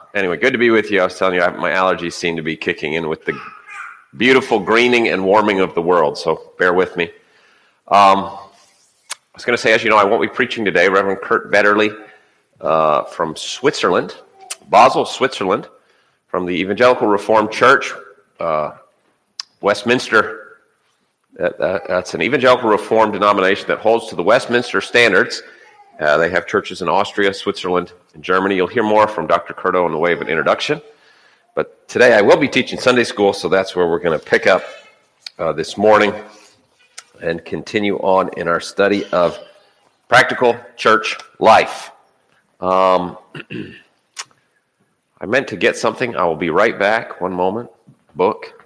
Anyway, good to be with you. I was telling you, my allergies seem to be kicking in with the beautiful greening and warming of the world, so bear with me. I was going to say, as you know, I won't be preaching today. Reverend Kurt Betterly from Switzerland, Basel, Switzerland, from the Evangelical Reformed Church, Westminster. That's an Evangelical Reformed denomination that holds to the Westminster standards. They have churches in Austria, Switzerland, and Germany. You'll hear more from Dr. Curto in the way of an introduction. But today I will be teaching Sunday school, so that's where we're going to pick up this morning and continue on in our study of practical church life. I meant to get something. I will be right back. One moment. Book.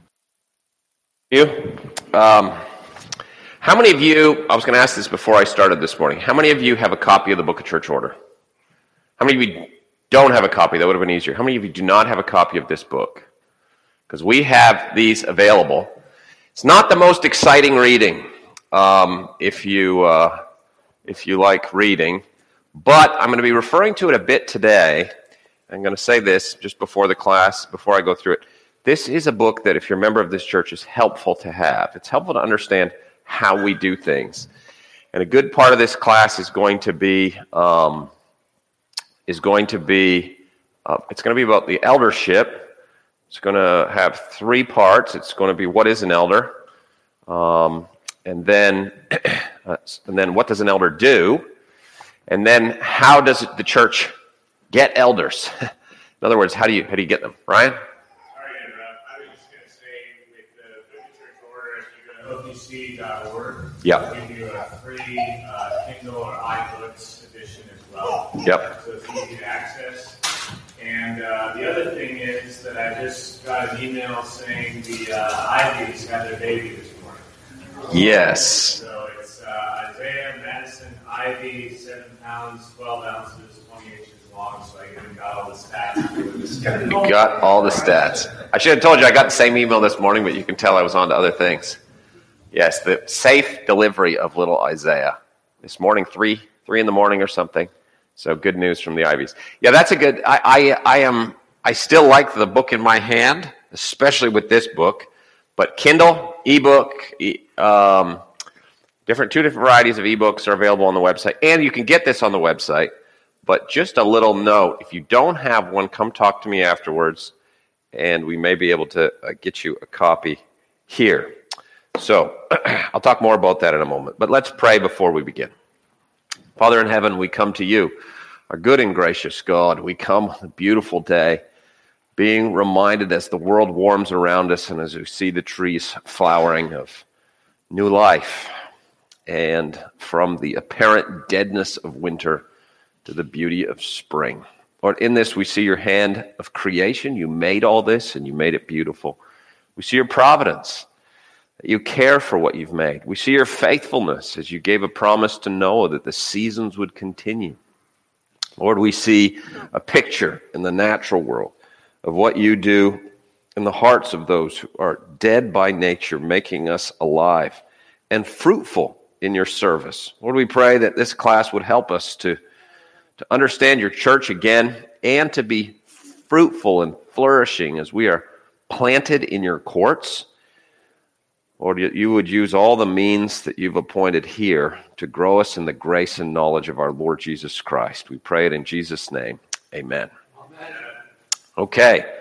You. How many of you, I was going to ask this before I started this morning, how many of you have a copy of the Book of Church Order? How many of you don't have a copy? That would have been easier. How many of you do not have a copy of this book? Because we have these available. It's not the most exciting reading if you like reading, but I'm going to be referring to it a bit today. I'm going to say this just before the class, before I go through it. This is a book that, if you're a member of this church, is helpful to have. It's helpful to understand how we do things. And a good part of this class is going to be about the eldership. It's going to have three parts. It's going to be, what is an elder? And then what does an elder do? And then how does the church get elders? In other words, how do you get them? Ryan? OPC.org. Yep. We'll give you a free Kindle or iBooks edition as well. Yep. So it's easy to access. And the other thing is that I just got an email saying the Ivies had their baby this morning. Yes. So it's Isaiah Madison Ivy, 7 pounds, 12 ounces, 20 inches long. So I even got all the stats. You got all the stats. I should have told you I got the same email this morning, but you can tell I was on to other things. Yes, the safe delivery of little Isaiah. This morning, 3 in the morning or something. So good news from the Ivies. Yeah, that's a good. I still like the book in my hand, especially with this book. But Kindle, ebook, two different varieties of ebooks are available on the website, and you can get this on the website. But just a little note: if you don't have one, come talk to me afterwards, and we may be able to get you a copy here. So, I'll talk more about that in a moment, but let's pray before we begin. Father in heaven, we come to you, our good and gracious God. We come on a beautiful day, being reminded as the world warms around us and as we see the trees flowering of new life, and from the apparent deadness of winter to the beauty of spring. Lord, in this we see your hand of creation. You made all this and you made it beautiful. We see your providence. You care for what you've made. We see your faithfulness as you gave a promise to Noah that the seasons would continue. Lord, we see a picture in the natural world of what you do in the hearts of those who are dead by nature, making us alive and fruitful in your service. Lord, we pray that this class would help us to understand your church again and to be fruitful and flourishing as we are planted in your courts. Lord, you would use all the means that you've appointed here to grow us in the grace and knowledge of our Lord Jesus Christ. We pray it in Jesus' name. Amen. Amen. Okay.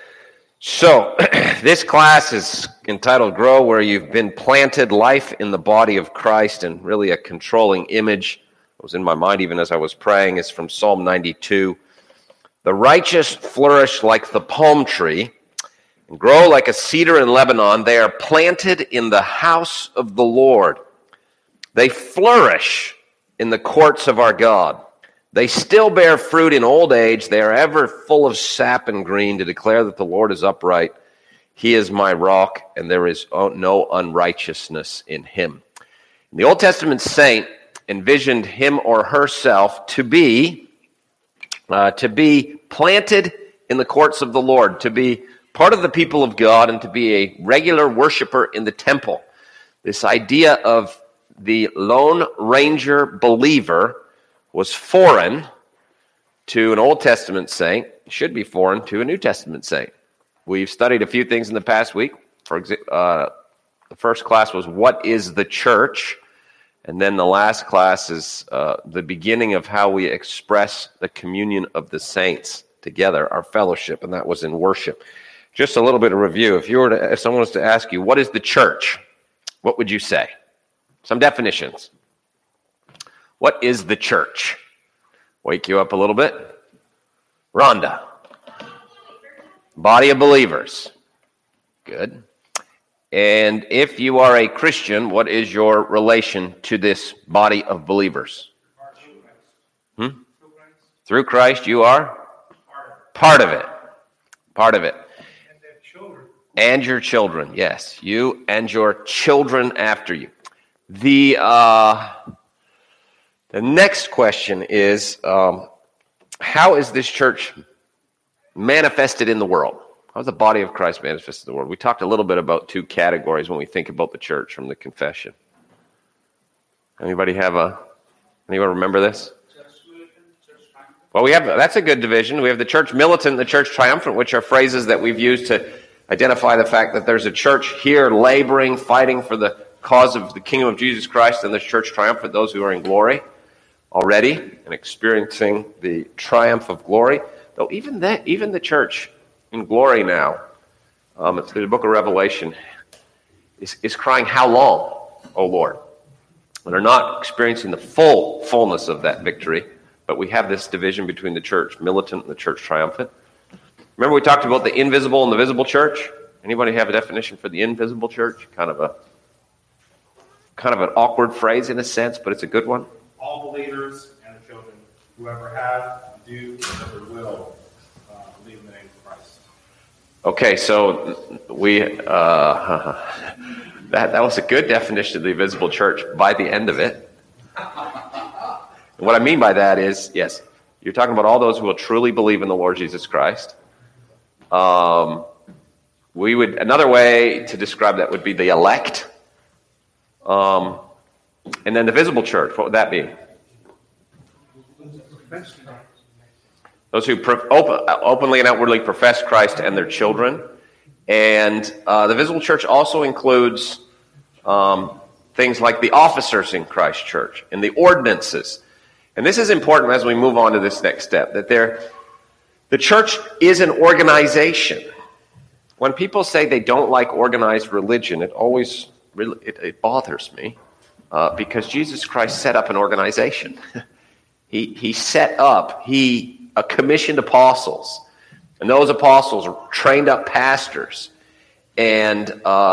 So, this class is entitled Grow, where you've been planted, life in the body of Christ, and really a controlling image that was in my mind even as I was praying is from Psalm 92. The righteous flourish like the palm tree, and grow like a cedar in Lebanon. They are planted in the house of the Lord. They flourish in the courts of our God. They still bear fruit in old age. They are ever full of sap and green to declare that the Lord is upright. He is my rock, and there is no unrighteousness in him. And the Old Testament saint envisioned him or herself to be planted in the courts of the Lord, to be part of the people of God, and to be a regular worshiper in the temple. This idea of the Lone Ranger believer was foreign to an Old Testament saint should be foreign to a New Testament saint. We've studied a few things in the past week. For example, the first class was what is the church? And then the last class is the beginning of how we express the communion of the saints together, our fellowship, and that was in worship. Just a little bit of review. If someone was to ask you, what is the church? What would you say? Some definitions. What is the church? Wake you up a little bit. Rhonda. Body of believers. Good. And if you are a Christian, what is your relation to this body of believers? Through Christ, you are part of it. Part of it. And your children, yes. You and your children after you. The next question is, how is this church manifested in the world? How's the body of Christ manifested in the world? We talked a little bit about two categories when we think about the church from the confession. Anybody remember this? Well, that's a good division. We have the church militant and the church triumphant, which are phrases that we've used to identify the fact that there's a church here laboring, fighting for the cause of the kingdom of Jesus Christ, and the church triumphant, those who are in glory already and experiencing the triumph of glory. Though even the church in glory now, through the book of Revelation, is crying, how long, O Lord? And they're not experiencing the fullness of that victory, but we have this division between the church militant and the church triumphant. Remember we talked about the invisible and the visible church? Anybody have a definition for the invisible church? Kind of an awkward phrase in a sense, but it's a good one. All believers and the children, whoever have, do, whoever will, believe in the name of Christ. Okay, so we that was a good definition of the invisible church by the end of it. And what I mean by that is, yes, you're talking about all those who will truly believe in the Lord Jesus Christ. Another way to describe that would be the elect. And then the visible church, what would that be? Those who openly and outwardly profess Christ and their children. And the visible church also includes things like the officers in Christ's church and the ordinances. And this is important as we move on to this next step, that the church is an organization. When people say they don't like organized religion, it bothers me because Jesus Christ set up an organization. He commissioned apostles, and those apostles trained up pastors. And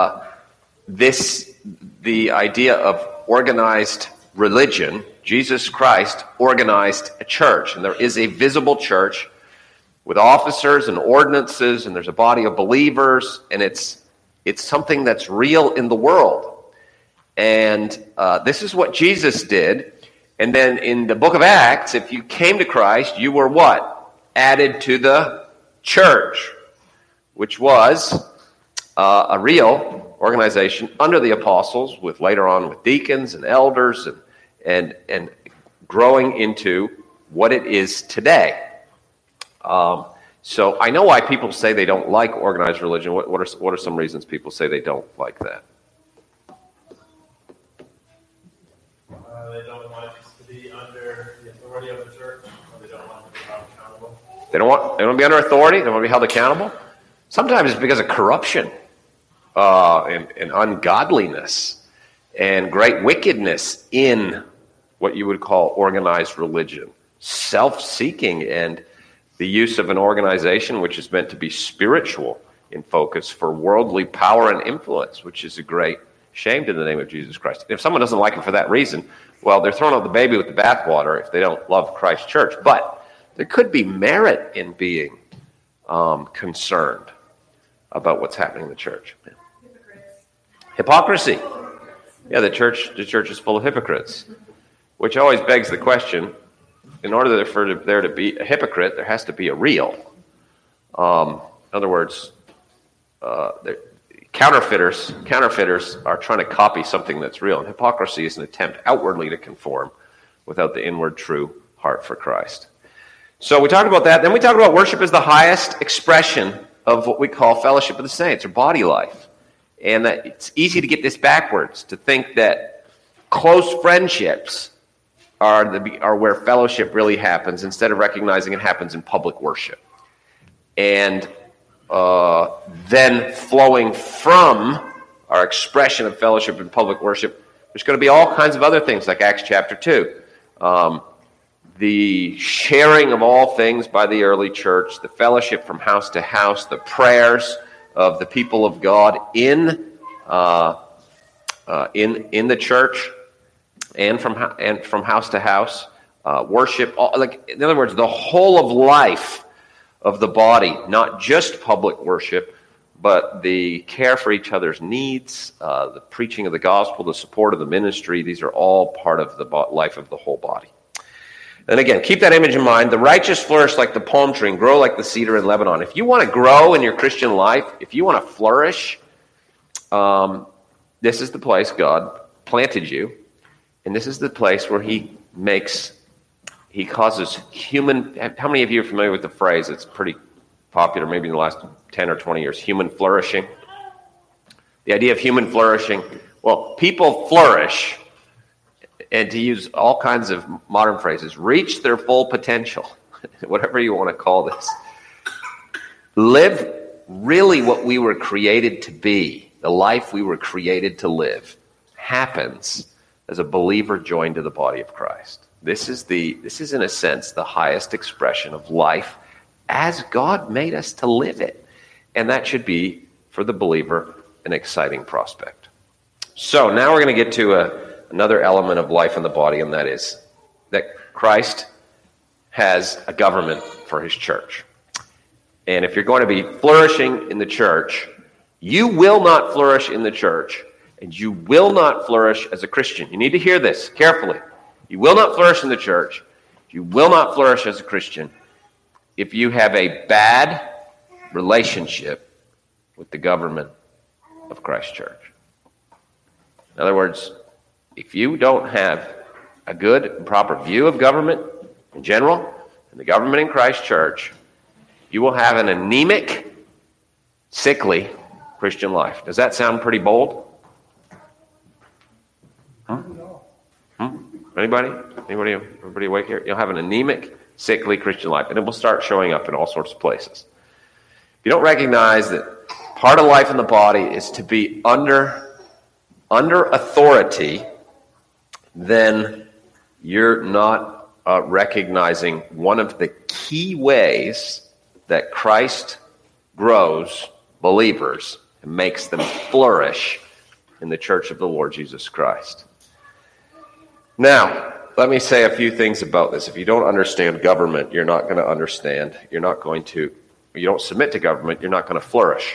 the idea of organized religion, Jesus Christ organized a church, and there is a visible church with officers and ordinances, and there's a body of believers, and it's something that's real in the world. And this is what Jesus did. And then in the book of Acts, if you came to Christ, you were what? Added to the church, which was a real organization under the apostles, with later on with deacons and elders, and growing into what it is today. So I know why people say they don't like organized religion. What are some reasons people say they don't like that? They don't want it to be under the authority of the church, or they don't want to be held accountable. They don't want to be under authority. They want to be held accountable. Sometimes it's because of corruption and ungodliness and great wickedness in what you would call organized religion, self-seeking, and the use of an organization which is meant to be spiritual in focus for worldly power and influence, which is a great shame to the name of Jesus Christ. If someone doesn't like it for that reason, well, they're throwing out the baby with the bathwater if they don't love Christ's church. But there could be merit in being concerned about what's happening in the church. Hypocrisy. Yeah, the church is full of hypocrites, which always begs the question, in order for there to be a hypocrite, there has to be a real. In other words, counterfeiters are trying to copy something that's real. And hypocrisy is an attempt outwardly to conform without the inward true heart for Christ. So we talked about that. Then we talked about worship as the highest expression of what we call fellowship of the saints, or body life. And that it's easy to get this backwards, to think that close friendships are where fellowship really happens, instead of recognizing it happens in public worship. And then flowing from our expression of fellowship in public worship, there's going to be all kinds of other things, like Acts chapter 2. The sharing of all things by the early church, the fellowship from house to house, the prayers of the people of God in the church, and from house to house, worship. In other words, the whole of life of the body, not just public worship, but the care for each other's needs, the preaching of the gospel, the support of the ministry. These are all part of the life of the whole body. And again, keep that image in mind. The righteous flourish like the palm tree and grow like the cedar in Lebanon. If you want to grow in your Christian life, if you want to flourish, this is the place God planted you. And this is the place where he causes human... How many of you are familiar with the phrase? It's pretty popular, maybe in the last 10 or 20 years, human flourishing. The idea of human flourishing, well, people flourish, and to use all kinds of modern phrases, reach their full potential, whatever you want to call this. Live really what we were created to be, the life we were created to live, happens as a believer joined to the body of Christ. This is in a sense the highest expression of life as God made us to live it. And that should be, for the believer, an exciting prospect. So now we're going to get to another element of life in the body, and that is that Christ has a government for his church. And if you're going to be flourishing in the church, you will not flourish in the church, and you will not flourish as a Christian. You need to hear this carefully. You will not flourish in the church. You will not flourish as a Christian if you have a bad relationship with the government of Christ's church. In other words, if you don't have a good and proper view of government in general, and the government in Christ's church, you will have an anemic, sickly Christian life. Does that sound pretty bold? Anybody? Everybody awake here? You'll have an anemic, sickly Christian life, and it will start showing up in all sorts of places. If you don't recognize that part of life in the body is to be under authority, then you're not recognizing one of the key ways that Christ grows believers and makes them flourish in the church of the Lord Jesus Christ. Now, let me say a few things about this. If you don't understand government, you're not going to understand. You don't submit to government, you're not going to flourish.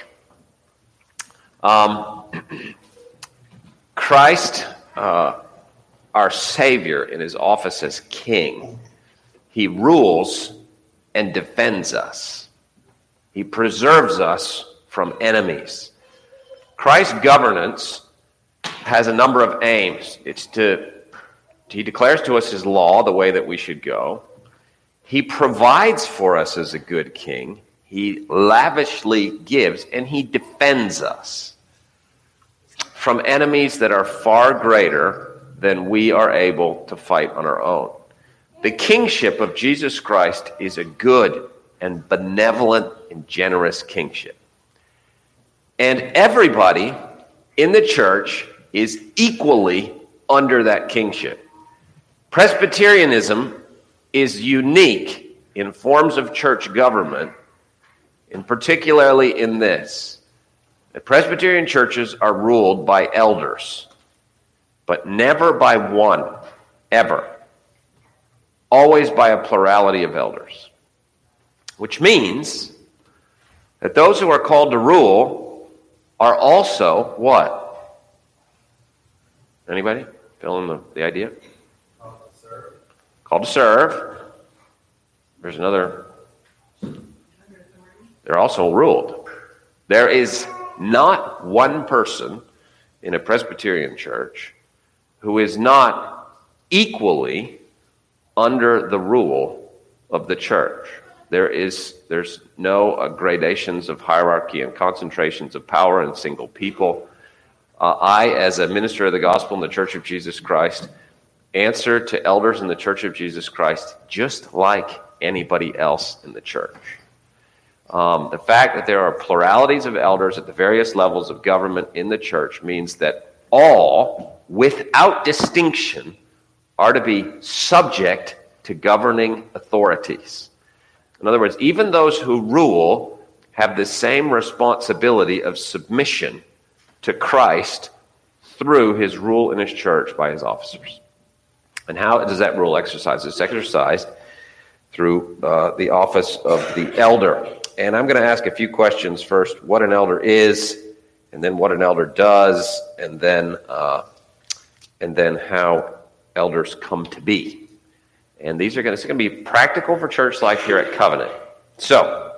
Christ, our Savior, in his office as King, he rules and defends us. He preserves us from enemies. Christ's governance has a number of aims. He declares to us his law, the way that we should go. He provides for us as a good king. He lavishly gives, and he defends us from enemies that are far greater than we are able to fight on our own. The kingship of Jesus Christ is a good and benevolent and generous kingship. And everybody in the church is equally under that kingship. Presbyterianism is unique in forms of church government, and particularly in this. The Presbyterian churches are ruled by elders, but never by one, ever. Always by a plurality of elders. Which means that those who are called to rule are also what? Anybody? Fill in the idea? Called to serve. There's another. They're also ruled. There is not one person in a Presbyterian church who is not equally under the rule of the church. There's no gradations of hierarchy and concentrations of power in single people. I, as a minister of the gospel in the Church of Jesus Christ, answer to elders in the Church of Jesus Christ just like anybody else in the church. The fact that there are pluralities of elders at the various levels of government in the church means that all, without distinction, are to be subject to governing authorities. In other words, even those who rule have the same responsibility of submission to Christ through his rule in his church by his officers. And how does that rule exercise? It's exercised through the office of the elder. And I'm going to ask a few questions first. What an elder is, and then what an elder does, and then how elders come to be. And it's going to be practical for church life here at Covenant. So,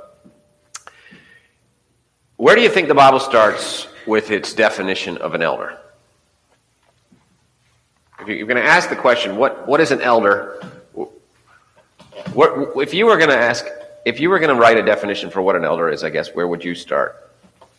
where do you think the Bible starts with its definition of an elder? If you're going to ask the question, what is an elder? If you were going to write a definition for what an elder is, I guess, where would you start?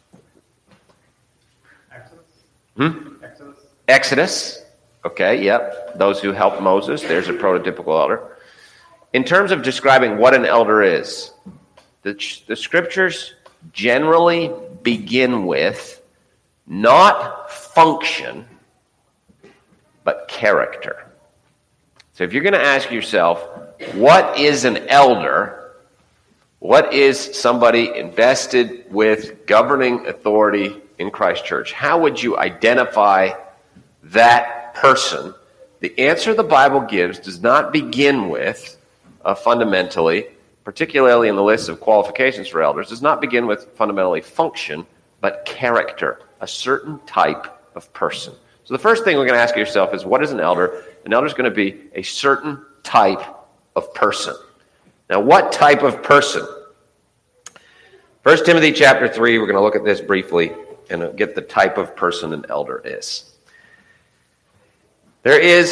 Exodus. Okay, yep. Those who helped Moses, there's a prototypical elder. In terms of describing what an elder is, the scriptures generally begin with not function, but character. So if you're going to ask yourself, what is an elder? What is somebody invested with governing authority in Christ Church? How would you identify that person? The answer the Bible gives does not begin with, fundamentally, particularly in the list of qualifications for elders, does not begin with fundamentally function, but character, a certain type of person. So the first thing we're going to ask yourself is, what is an elder? An elder is going to be a certain type of person. Now, what type of person? 1 Timothy chapter 3, we're going to look at this briefly and get the type of person an elder is. There is,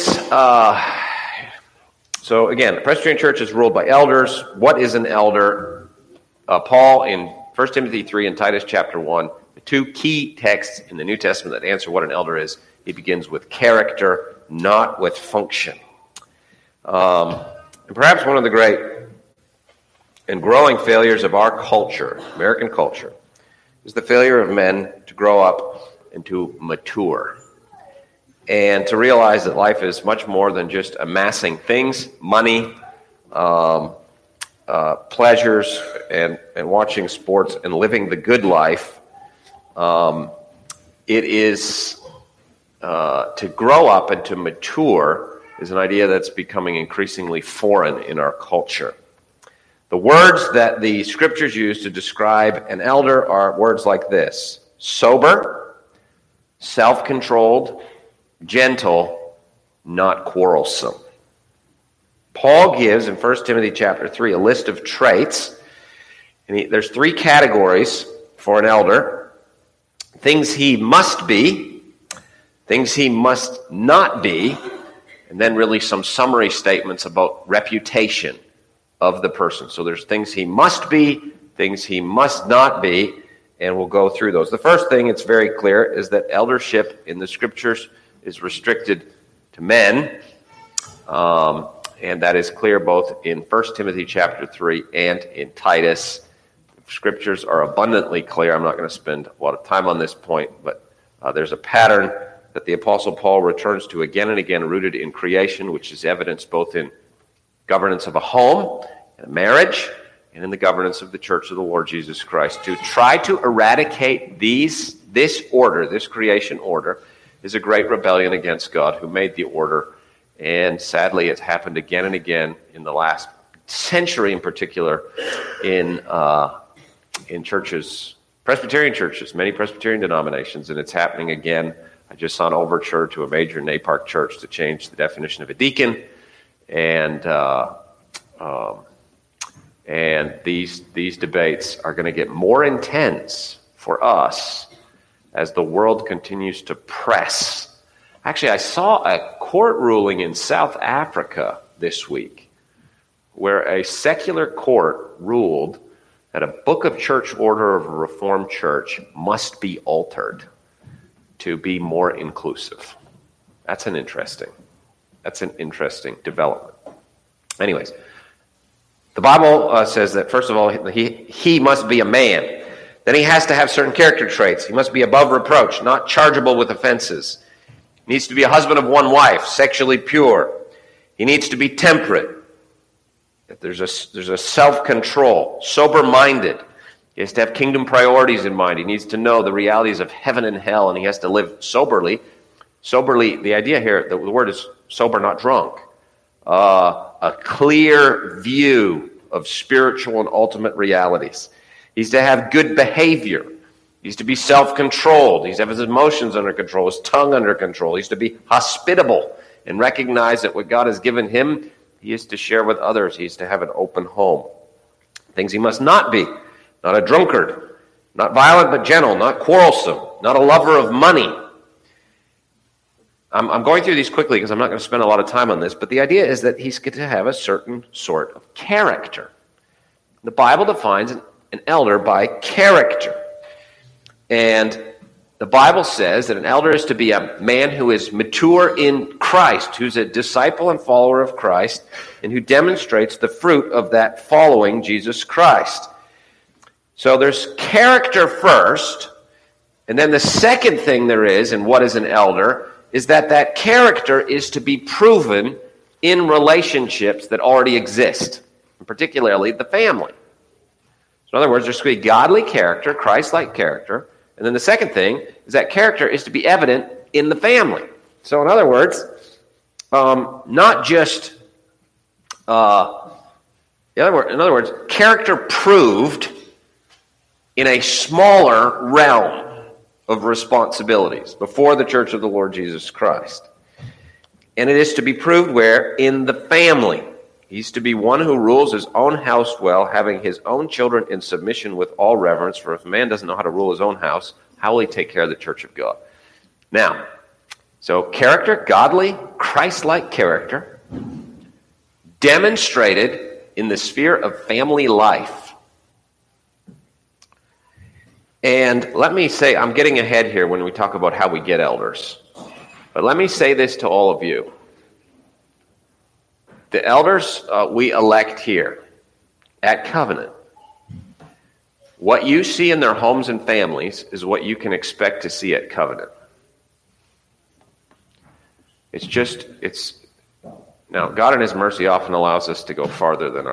so again, the Presbyterian Church is ruled by elders. What is an elder? Paul in 1 Timothy 3 and Titus chapter 1, the two key texts in the New Testament that answer what an elder is, he begins with character, not with function. And perhaps one of the great and growing failures of our culture, American culture, is the failure of men to grow up and to mature. And to realize that life is much more than just amassing things, money, pleasures, and watching sports and living the good life. It is to grow up and to mature is an idea that's becoming increasingly foreign in our culture. The words that the scriptures use to describe an elder are words like this: sober, self-controlled, gentle, not quarrelsome. Paul gives in 1 Timothy chapter 3 a list of traits. And there's three categories for an elder: things he must be, things he must not be, and then really some summary statements about reputation of the person. So there's things he must be, things he must not be, and we'll go through those. The first thing, it's very clear, is that eldership in the scriptures is restricted to men, and that is clear both in 1 Timothy chapter 3 and in Titus. The scriptures are abundantly clear. I'm not going to spend a lot of time on this point, but there's a pattern that the Apostle Paul returns to again and again, rooted in creation, which is evidenced both in governance of a home and a marriage, and in the governance of the Church of the Lord Jesus Christ. To try to eradicate this order, this creation order, is a great rebellion against God who made the order. And sadly, it's happened again and again in the last century in particular in churches, Presbyterian churches, many Presbyterian denominations, and it's happening again. I just saw an overture to a major NAPARC church to change the definition of a deacon, and these debates are going to get more intense for us as the world continues to press. Actually, I saw a court ruling in South Africa this week where a secular court ruled that a book of church order of a Reformed church must be altered to be more inclusive. That's an interesting development. Anyways, the Bible says that, first of all, he must be a man. Then he has to have certain character traits. He must be above reproach, not chargeable with offenses. He needs to be a husband of one wife, sexually pure. He needs to be temperate. There's a self-control, sober-minded. He has to have kingdom priorities in mind. He needs to know the realities of heaven and hell, and he has to live soberly. Soberly, the idea here, the word is sober, not drunk. A clear view of spiritual and ultimate realities. He's to have good behavior. He's to be self-controlled. He's to have his emotions under control, his tongue under control. He's to be hospitable and recognize that what God has given him, he is to share with others. He's to have an open home. Things he must not be. Not a drunkard. Not violent but gentle. Not quarrelsome. Not a lover of money. I'm going through these quickly because I'm not going to spend a lot of time on this, but the idea is that he's going to have a certain sort of character. The Bible defines an elder by character. And the Bible says that an elder is to be a man who is mature in Christ, who's a disciple and follower of Christ, and who demonstrates the fruit of that following Jesus Christ. So there's character first, and then the second thing there is in what is an elder is that character is to be proven in relationships that already exist, and particularly the family. So in other words, there's to be godly character, Christ-like character, and then the second thing is that character is to be evident in the family. So in other words, not just, in other words, character proved in a smaller realm of responsibilities before the church of the Lord Jesus Christ. And it is to be proved where? In the family. He's to be one who rules his own house well, having his own children in submission with all reverence. For if a man doesn't know how to rule his own house, how will he take care of the church of God? Now, so character, godly, Christ-like character, demonstrated in the sphere of family life. And let me say, I'm getting ahead here when we talk about how we get elders. But let me say this to all of you. The elders we elect here at Covenant, what you see in their homes and families is what you can expect to see at Covenant. Now, God in his mercy often allows us to go farther than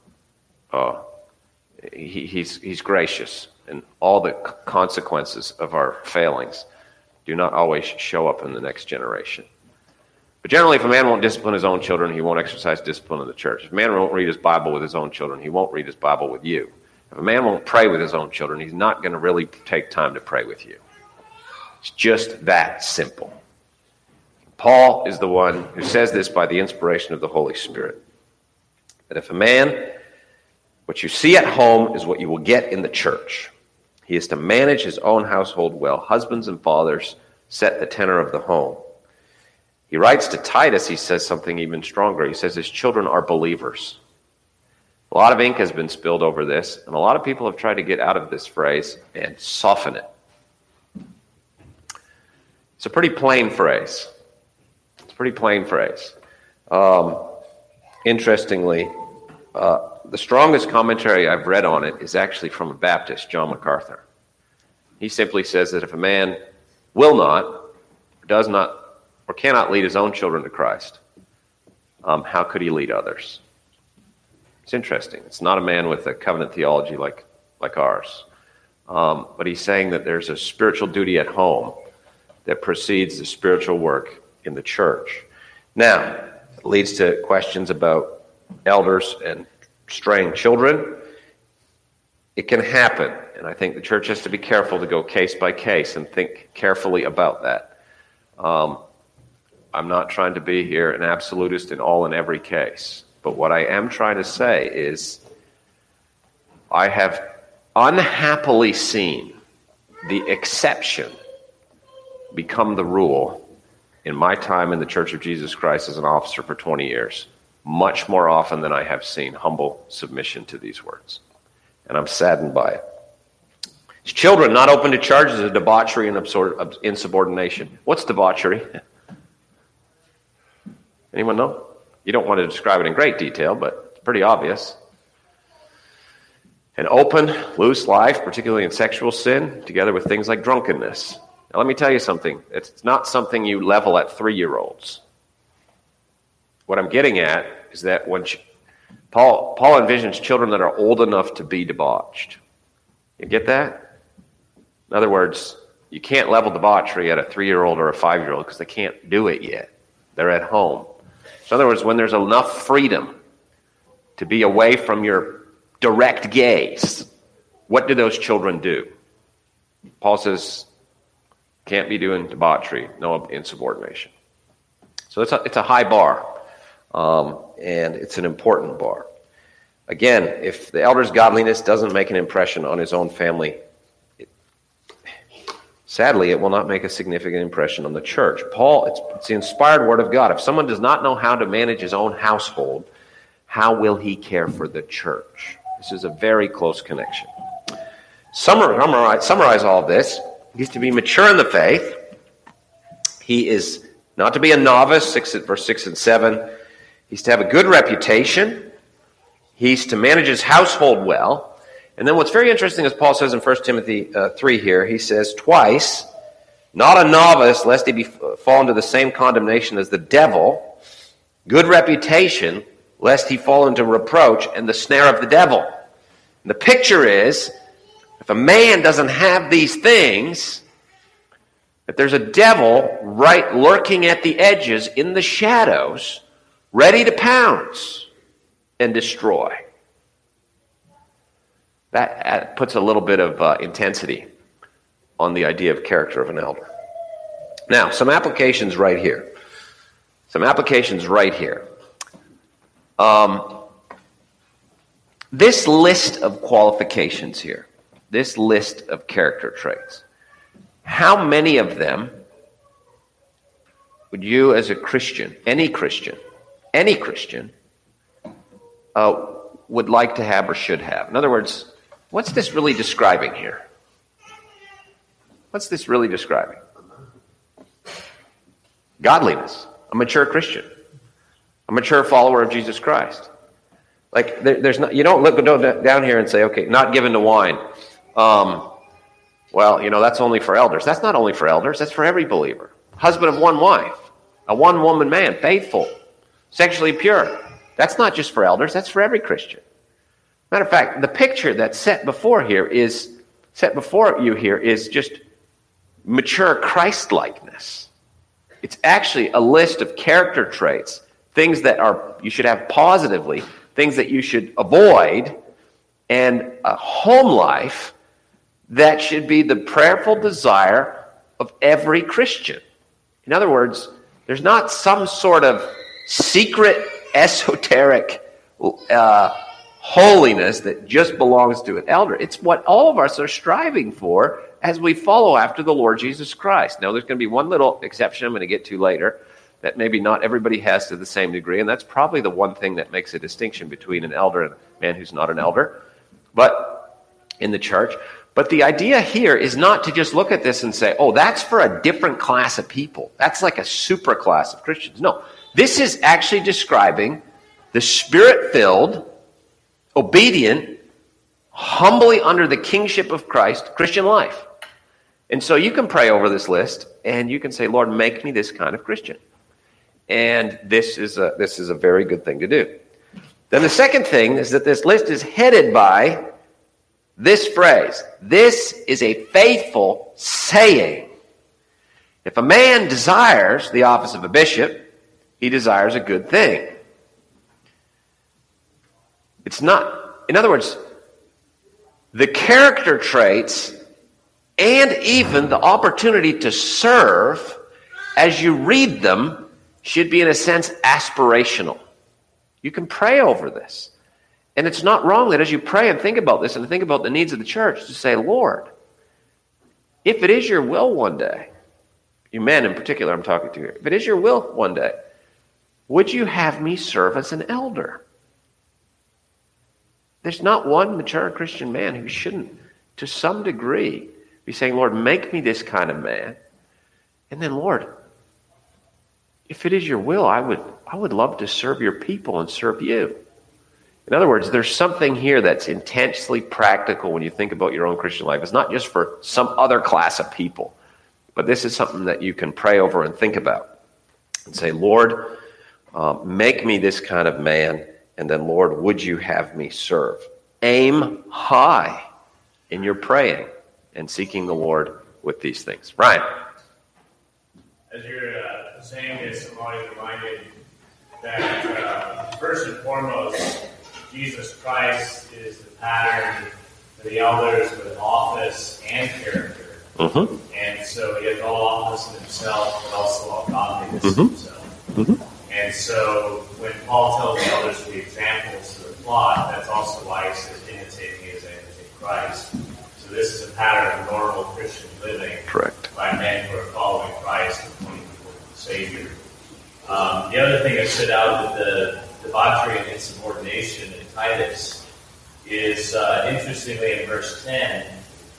He's gracious. And all the consequences of our failings do not always show up in the next generation. But generally, if a man won't discipline his own children, he won't exercise discipline in the church. If a man won't read his Bible with his own children, he won't read his Bible with you. If a man won't pray with his own children, he's not going to really take time to pray with you. It's just that simple. Paul is the one who says this by the inspiration of the Holy Spirit. That if a man, what you see at home is what you will get in the church. He is to manage his own household well. Husbands and fathers set the tenor of the home. He writes to Titus, he says something even stronger. He says his children are believers. A lot of ink has been spilled over this, and a lot of people have tried to get out of this phrase and soften it. It's a pretty plain phrase. Interestingly, the strongest commentary I've read on it is actually from a Baptist, John MacArthur. He simply says that if a man will not, does not, or cannot lead his own children to Christ, how could he lead others? It's interesting. It's not a man with a covenant theology like ours. But he's saying that there's a spiritual duty at home that precedes the spiritual work in the church. Now, it leads to questions about elders and straying children. It can happen, and I think the church has to be careful to go case by case and think carefully about that. I'm not trying to be here an absolutist in all and every case, but what I am trying to say is I have unhappily seen the exception become the rule in my time in the Church of Jesus Christ as an officer for 20 years. much more often than I have seen humble submission to these words. And I'm saddened by it. His children not open to charges of debauchery and insubordination. What's debauchery? Anyone know? You don't want to describe it in great detail, but it's pretty obvious. An open, loose life, particularly in sexual sin, together with things like drunkenness. Now let me tell you something. It's not something you level at 3-year-olds. What I'm getting at is that when Paul envisions children that are old enough to be debauched. You get that? In other words, you can't level debauchery at a 3-year-old or a 5-year-old because they can't do it yet. They're at home. So in other words, when there's enough freedom to be away from your direct gaze, what do those children do? Paul says, can't be doing debauchery, no insubordination. So it's a high bar, and it's an important bar. Again, if the elder's godliness doesn't make an impression on his own family, sadly, it will not make a significant impression on the church. It's the inspired word of God. If someone does not know how to manage his own household, how will he care for the church? This is a very close connection. Summarize all of this. He's to be mature in the faith. He is not to be a novice, verse 6 and 7. He's to have a good reputation. He's to manage his household well. And then what's very interesting, as Paul says in 1 Timothy 3 here, he says twice, not a novice, lest he fall into the same condemnation as the devil. Good reputation, lest he fall into reproach and the snare of the devil. And the picture is, if a man doesn't have these things, that there's a devil right lurking at the edges in the shadows, ready to pounce and destroy. That puts a little bit of intensity on the idea of character of an elder. Now, some applications right here. This list of qualifications here, this list of character traits, how many of them would you as a Christian, any Christian, would like to have or should have? In other words, what's this really describing here? What's this really describing? Godliness, a mature Christian, a mature follower of Jesus Christ. Like, there's not, you don't look down here and say, okay, not given to wine. Well, that's only for elders. That's not only for elders. That's for every believer. Husband of one wife, a one-woman man, faithful, sexually pure. That's not just for elders. That's for every Christian. Matter of fact, the picture that's set before you here is just mature Christ-likeness. It's actually a list of character traits, things that you should have positively, things that you should avoid, and a home life that should be the prayerful desire of every Christian. In other words, there's not some sort of secret, esoteric holiness that just belongs to an elder. It's what all of us are striving for as we follow after the Lord Jesus Christ. Now, there's going to be one little exception I'm going to get to later that maybe not everybody has to the same degree, and that's probably the one thing that makes a distinction between an elder and a man who's not an elder, but in the church. But the idea here is not to just look at this and say, oh, that's for a different class of people. That's like a super class of Christians. No, this is actually describing the Spirit-filled, obedient, humbly under the kingship of Christ, Christian life. And so you can pray over this list, and you can say, Lord, make me this kind of Christian. And this is a very good thing to do. Then the second thing is that this list is headed by this phrase. This is a faithful saying. If a man desires the office of a bishop, he desires a good thing. It's not, in other words, the character traits and even the opportunity to serve as you read them should be, in a sense, aspirational. You can pray over this. And it's not wrong that as you pray and think about this and think about the needs of the church, to say, Lord, if it is your will one day, you men in particular I'm talking to here, if it is your will one day, would you have me serve as an elder? There's not one mature Christian man who shouldn't, to some degree, be saying, Lord, make me this kind of man. And then, Lord, if it is your will, I would love to serve your people and serve you. In other words, there's something here that's intensely practical when you think about your own Christian life. It's not just for some other class of people, but this is something that you can pray over and think about and say, Lord, make me this kind of man, and then, Lord, would you have me serve? Aim high in your praying and seeking the Lord with these things. Ryan. As you're saying this, I'm always reminded that first and foremost, Jesus Christ is the pattern for the elders with office and character. Mm-hmm. And so he has all office in himself, but also all godliness in himself. Mm-hmm. And so when Paul tells the elders to be examples to the flock, that's also why he says, imitate me as I imitate Christ. So this is a pattern of normal Christian living. Correct. By men who are following Christ and pointing people to the Savior. The other thing that stood out with the debauchery and insubordination in Titus is, interestingly, in verse 10,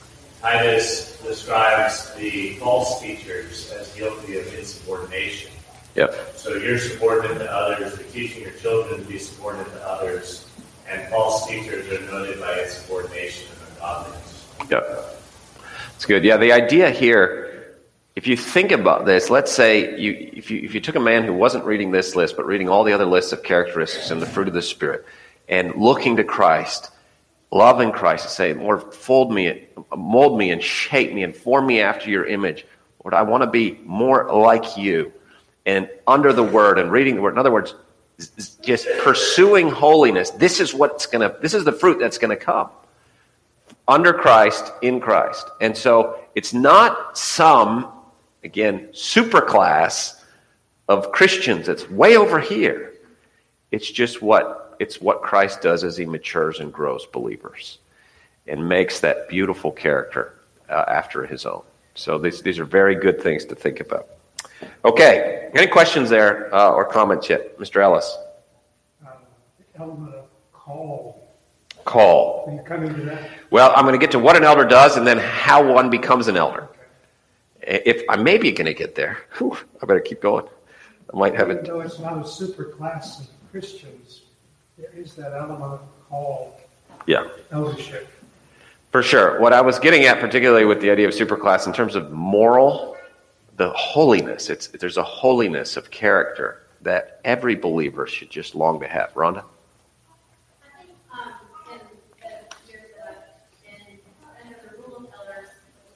Titus describes the false teachers as guilty of insubordination. Yep. So you're subordinate to others, you're teaching your children to be subordinate to others, and false teachers are noted by insubordination and ungodliness. Yep. It's good. Yeah, the idea here, if you think about this, let's say if you took a man who wasn't reading this list, but reading all the other lists of characteristics and the fruit of the Spirit, and looking to Christ, loving Christ, and saying, Lord, mold me and shape me and form me after your image. Lord, I want to be more like you. And under the word and reading the word, in other words, just pursuing holiness, this is the fruit that's going to come. Under Christ, in Christ. And so it's not some, again, superclass of Christians that's way over here. It's just what Christ does as he matures and grows believers and makes that beautiful character after his own. So these are very good things to think about. Okay, any questions there or comments yet? Mr. Ellis? The element of call. Call. Are you coming to that? Well, I'm going to get to what an elder does and then how one becomes an elder. Okay. If I may be going to get there, I better keep going. I might have it. Even though it's not a super class of Christians, there is that element of call. Yeah. Eldership. For sure. What I was getting at, particularly with the idea of superclass, in terms of moral, the holiness, there's a holiness of character that every believer should just long to have. Rhonda? I think in the years that under the rule of elders,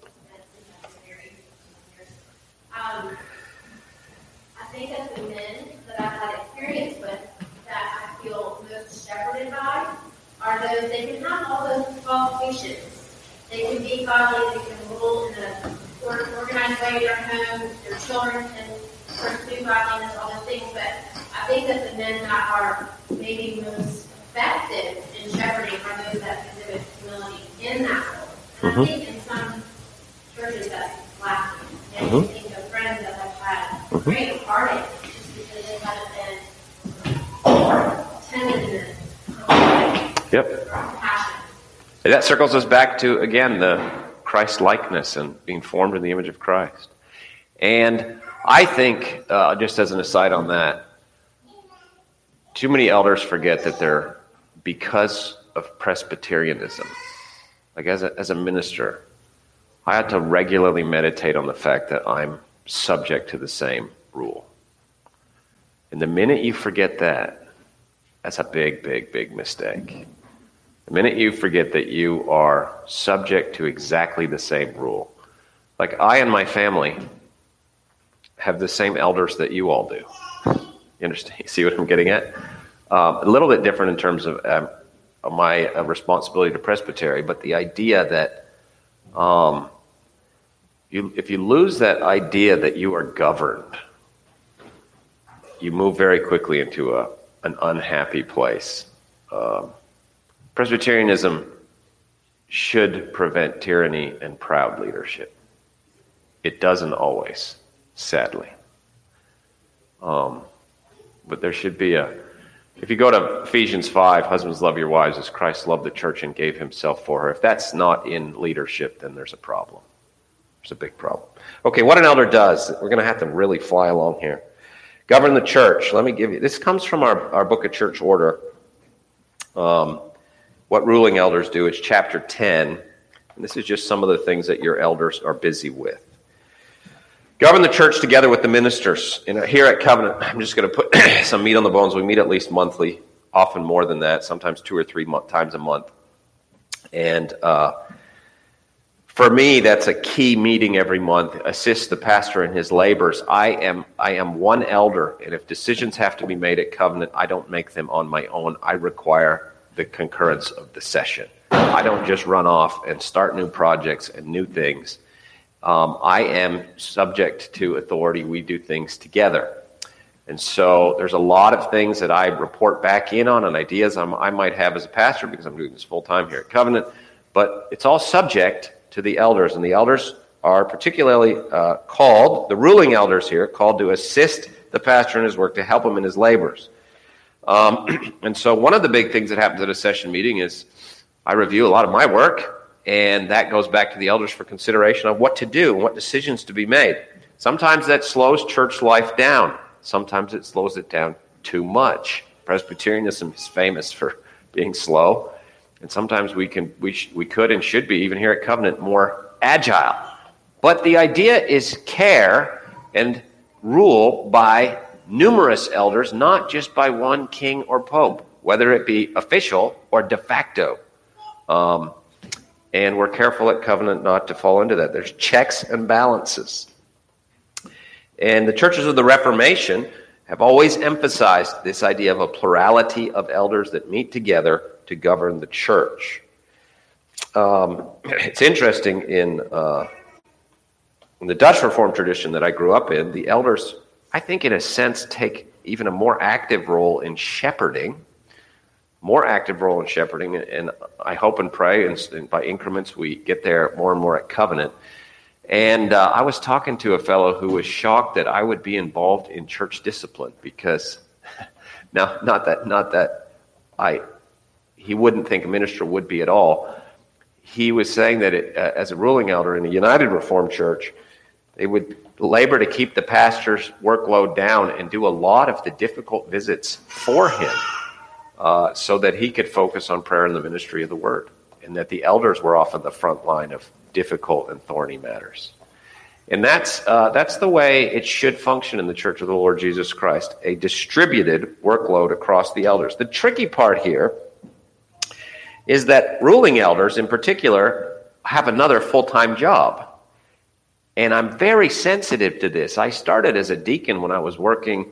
I think that the men that I've had experience with that I feel most shepherded by are those, they can have all those qualifications. They can be godly, they can rule in a organized way in their home, their children can pursue godliness, all those things, but I think that the men that are maybe most effective in shepherding are those that exhibit humility in that role. And I think in some churches that's lacking. And I think of friends that have had great heartache just because they haven't been tended in passion. And that circles us back to, again, the Christ-likeness and being formed in the image of Christ. And I think, just as an aside on that, too many elders forget that they're, because of Presbyterianism, like as a minister, I had to regularly meditate on the fact that I'm subject to the same rule. And the minute you forget that, that's a big, big, big mistake. The minute you forget that you are subject to exactly the same rule. Like I and my family have the same elders that you all do. You understand? You see what I'm getting at? A little bit different in terms of my responsibility to presbytery, but the idea that if you lose that idea that you are governed, you move very quickly into an unhappy place. Presbyterianism should prevent tyranny and proud leadership. It doesn't always, sadly. But there should be if you go to Ephesians 5, husbands, love your wives as Christ loved the church and gave himself for her. If that's not in leadership, then there's a problem. There's a big problem. Okay, what an elder does. We're going to have to really fly along here. Govern the church. Let me give you, this comes from our book of church order. What ruling elders do. It's chapter 10. And this is just some of the things that your elders are busy with. Govern the church together with the ministers. Here at Covenant, I'm just going to put some meat on the bones. We meet at least monthly, often more than that, sometimes 2 or 3 times a month. And for me, that's a key meeting every month. Assist the pastor in his labors. I am one elder, and if decisions have to be made at Covenant, I don't make them on my own. I require the concurrence of the session. I don't just run off and start new projects and new things. I am subject to authority. We do things together. And so there's a lot of things that I report back in on and ideas I might have as a pastor because I'm doing this full time here at Covenant. But it's all subject to the elders. And the elders are particularly called, the ruling elders here, called to assist the pastor in his work, to help him in his labors. And so one of the big things that happens at a session meeting is I review a lot of my work. And that goes back to the elders for consideration of what to do and what decisions to be made. Sometimes that slows church life down. Sometimes it slows it down too much. Presbyterianism is famous for being slow. And sometimes we could and should be, even here at Covenant, more agile. But the idea is care and rule by numerous elders, not just by one king or pope, whether it be official or de facto. And we're careful at Covenant not to fall into that. There's checks and balances. And the churches of the Reformation have always emphasized this idea of a plurality of elders that meet together to govern the church. It's interesting, in the Dutch Reformed tradition that I grew up in, the elders, I think in a sense, take even a more active role in shepherding. And I hope and pray, and by increments we get there more and more at Covenant. And I was talking to a fellow who was shocked that I would be involved in church discipline because, now, not that he wouldn't think a minister would be at all. He was saying that as a ruling elder in a United Reformed Church, they would labor to keep the pastor's workload down and do a lot of the difficult visits for him. So that he could focus on prayer and the ministry of the word, and that the elders were often the front line of difficult and thorny matters. And that's the way it should function in the Church of the Lord Jesus Christ, a distributed workload across the elders. The tricky part here is that ruling elders in particular have another full-time job. And I'm very sensitive to this. I started as a deacon when I was working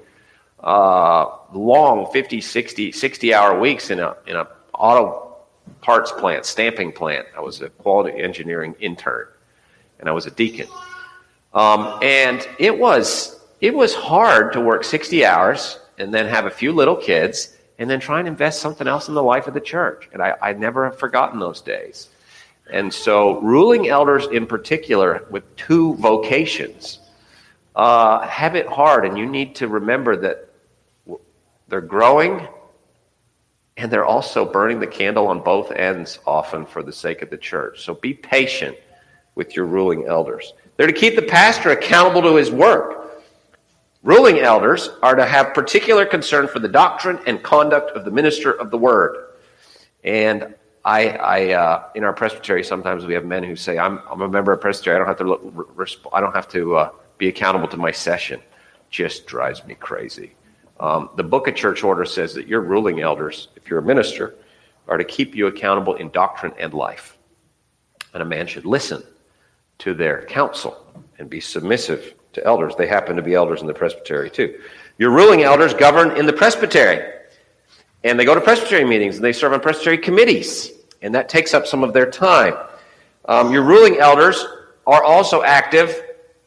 long 50, 60-hour weeks in a auto parts plant, stamping plant. I was a quality engineering intern, and I was a deacon. And it was hard to work 60 hours and then have a few little kids and then try and invest something else in the life of the church. And I never have forgotten those days. And so ruling elders in particular with 2 vocations have it hard, and you need to remember that they're growing, and they're also burning the candle on both ends often for the sake of the church. So be patient with your ruling elders. They're to keep the pastor accountable to his work. Ruling elders are to have particular concern for the doctrine and conduct of the minister of the word. And I in our presbytery, sometimes we have men who say, "I'm a member of presbytery. I don't have to be accountable to my session." Just drives me crazy. The Book of Church Order says that your ruling elders, if you're a minister, are to keep you accountable in doctrine and life. And a man should listen to their counsel and be submissive to elders. They happen to be elders in the presbytery too. Your ruling elders govern in the presbytery. And they go to presbytery meetings and they serve on presbytery committees. And that takes up some of their time. Your ruling elders are also active.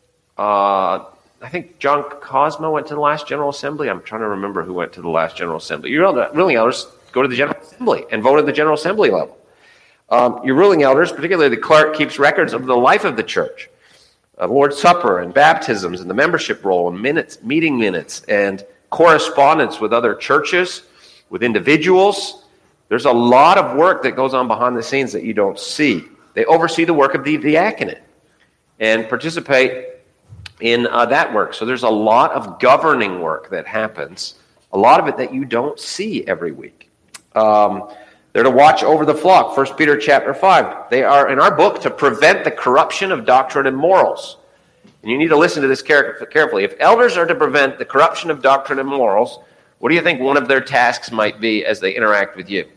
I think John Cosmo went to the last General Assembly. I'm trying to remember who went to the last General Assembly. Your ruling elders go to the General Assembly and vote at the General Assembly level. Your ruling elders, particularly the clerk, keeps records of the life of the church, Lord's Supper and baptisms and the membership roll and minutes, meeting minutes, and correspondence with other churches, with individuals. There's a lot of work that goes on behind the scenes that you don't see. They oversee the work of the diaconate and participate in that work. So there's a lot of governing work that happens, a lot of it that you don't see every week. They're to watch over the flock, 1 Peter chapter 5. They are, in our book, to prevent the corruption of doctrine and morals. And you need to listen to this carefully. If elders are to prevent the corruption of doctrine and morals, what do you think one of their tasks might be as they interact with you?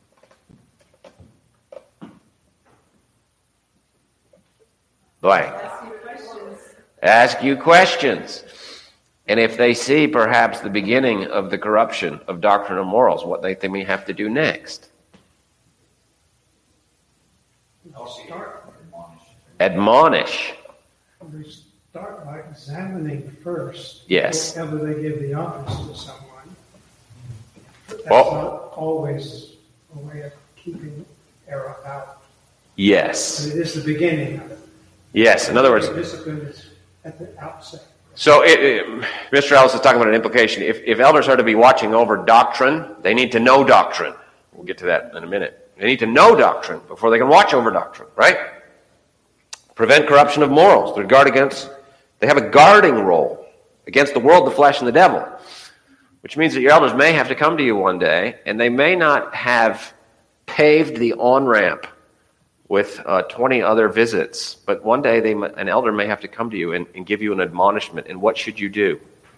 Boy. Ask you questions. And if they see perhaps the beginning of the corruption of doctrine and morals, what they may have to do next? Admonish. They start by examining first. Yes. Whether they give the office to someone. That's Well- not always a way of keeping error out. Yes. But it is the beginning of it. Yes. In other words, Discipline is at the outset. so Mr. Ellis is talking about an implication. If elders are to be watching over doctrine, they need to know doctrine. We'll get to that in a minute. They need to know doctrine before they can watch over doctrine, right? Prevent corruption of morals. They have a guarding role against the world, the flesh, and the devil, which means that your elders may have to come to you one day, and they may not have paved the on-ramp with 20 other visits, but one day an elder may have to come to you and give you an admonishment. And what should you do?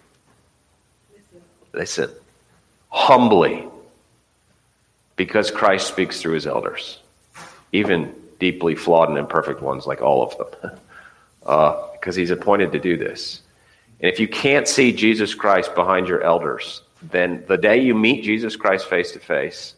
Listen. Humbly. Because Christ speaks through his elders. Even deeply flawed and imperfect ones like all of them. Because he's appointed to do this. And if you can't see Jesus Christ behind your elders, then the day you meet Jesus Christ face to face,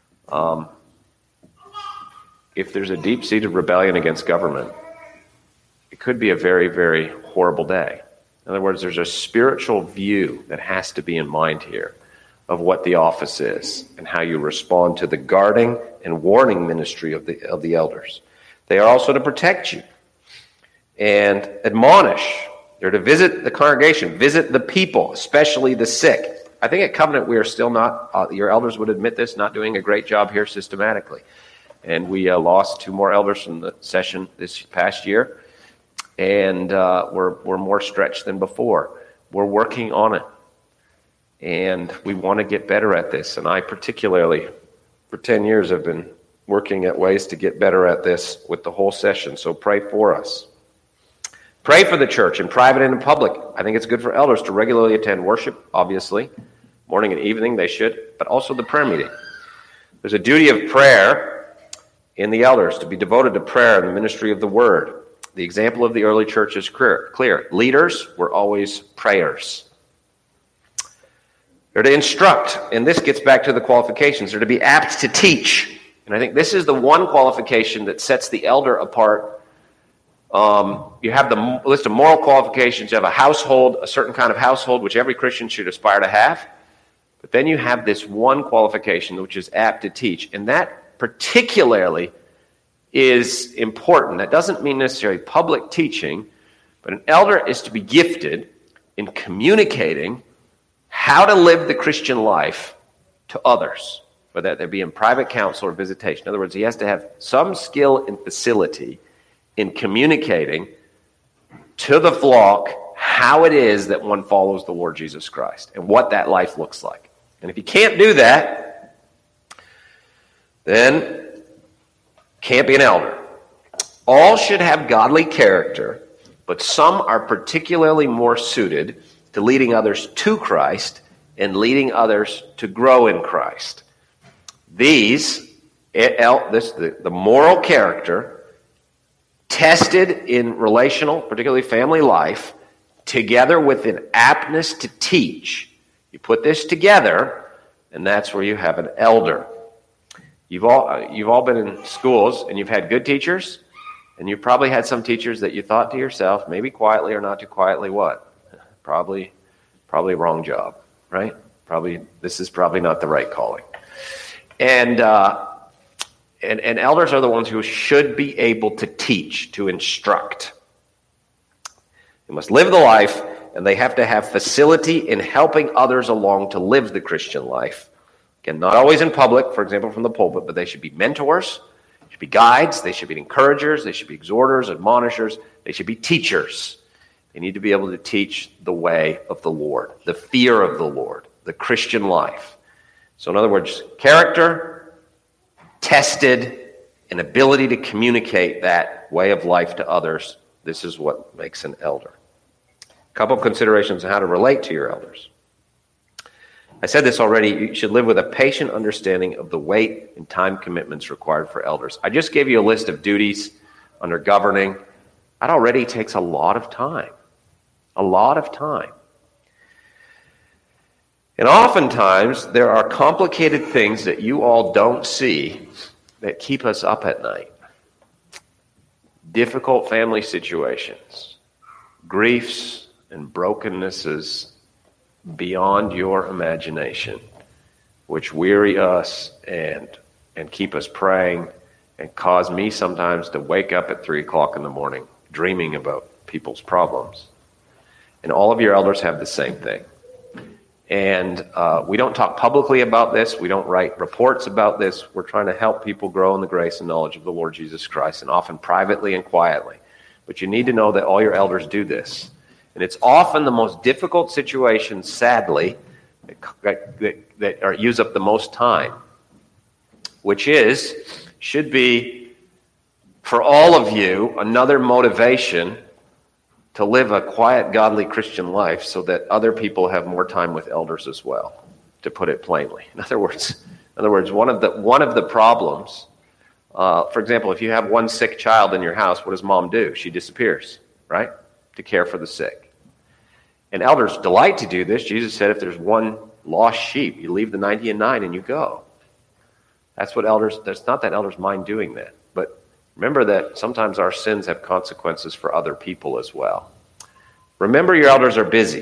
if there's a deep-seated rebellion against government, it could be a very, very horrible day. In other words, there's a spiritual view that has to be in mind here of what the office is and how you respond to the guarding and warning ministry of the elders. They are also to protect you and admonish. They're to visit the congregation, visit the people, especially the sick. I think at Covenant we are still not, your elders would admit this, not doing a great job here systematically. And we lost 2 more elders from the session this past year. And we're more stretched than before. We're working on it. And we want to get better at this. And I particularly, for 10 years, have been working at ways to get better at this with the whole session. So pray for us. Pray for the church in private and in public. I think it's good for elders to regularly attend worship, obviously. Morning and evening they should, but also the prayer meeting. There's a duty of prayer in the elders to be devoted to prayer and the ministry of the word. The example of the early church is clear. Leaders were always prayers. They're to instruct, and this gets back to the qualifications. They're to be apt to teach. And I think this is the one qualification that sets the elder apart. You have the list of moral qualifications. You have a household, a certain kind of household, which every Christian should aspire to have. But then you have this one qualification, which is apt to teach. And that particularly is important. That doesn't mean necessarily public teaching, but an elder is to be gifted in communicating how to live the Christian life to others, whether that be in private counsel or visitation. In other words, he has to have some skill and facility in communicating to the flock how it is that one follows the Lord Jesus Christ and what that life looks like. And if you can't do that, then can't be an elder. All should have godly character, but some are particularly more suited to leading others to Christ and leading others to grow in Christ. The moral character, tested in relational, particularly family life, together with an aptness to teach. You put this together, and that's where you have an elder. You've all been in schools, and you've had good teachers, and you've probably had some teachers that you thought to yourself, maybe quietly or not too quietly, what? Probably wrong job, right? This is probably not the right calling. And elders are the ones who should be able to teach, to instruct. They must live the life and they have to have facility in helping others along to live the Christian life. Again, not always in public, for example, from the pulpit, but they should be mentors, they should be guides, they should be encouragers, they should be exhorters, admonishers, they should be teachers. They need to be able to teach the way of the Lord, the fear of the Lord, the Christian life. So in other words, character, tested, and ability to communicate that way of life to others. This is what makes an elder. A couple of considerations on how to relate to your elders. I said this already, you should live with a patient understanding of the weight and time commitments required for elders. I just gave you a list of duties under governing. That already takes a lot of time. A lot of time. And oftentimes, there are complicated things that you all don't see that keep us up at night. Difficult family situations, griefs and brokennesses beyond your imagination, which weary us and keep us praying and cause me sometimes to wake up at 3 o'clock in the morning dreaming about people's problems. And all of your elders have the same thing. And we don't talk publicly about this. We don't write reports about this. We're trying to help people grow in the grace and knowledge of the Lord Jesus Christ, and often privately and quietly. But you need to know that all your elders do this. And it's often the most difficult situations, sadly, that use up the most time, which should be, for all of you, another motivation to live a quiet, godly Christian life so that other people have more time with elders as well, to put it plainly. In other words, one of the problems, for example, if you have one sick child in your house, what does mom do? She disappears, right, to care for the sick. And elders delight to do this. Jesus said if there's one lost sheep, you leave the 99 and you go. That's not that elders mind doing that. But remember that sometimes our sins have consequences for other people as well. Remember your elders are busy.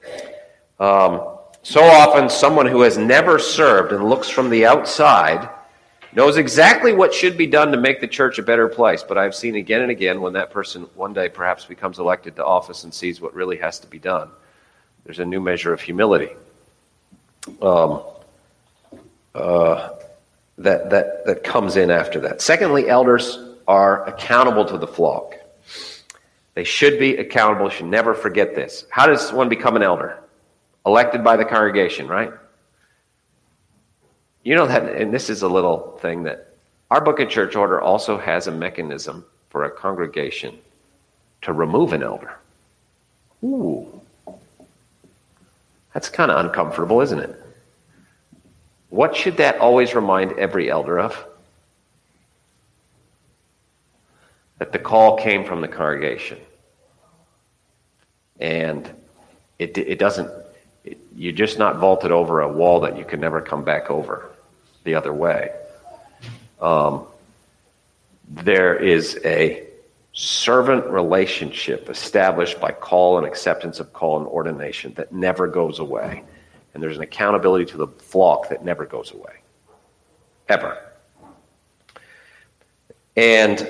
So often someone who has never served and looks from the outside knows exactly what should be done to make the church a better place. But I've seen again and again when that person one day perhaps becomes elected to office and sees what really has to be done, there's a new measure of humility that comes in after that. Secondly, elders are accountable to the flock. They should be accountable. Should never forget this. How does one become an elder? Elected by the congregation, right? You know that, and this is a little thing that our book of church order also has a mechanism for a congregation to remove an elder. Ooh. That's kind of uncomfortable, isn't it? What should that always remind every elder of? That the call came from the congregation. And you're just not vaulted over a wall that you can never come back over the other way. There is a servant relationship established by call and acceptance of call and ordination that never goes away. And there's an accountability to the flock that never goes away. Ever. And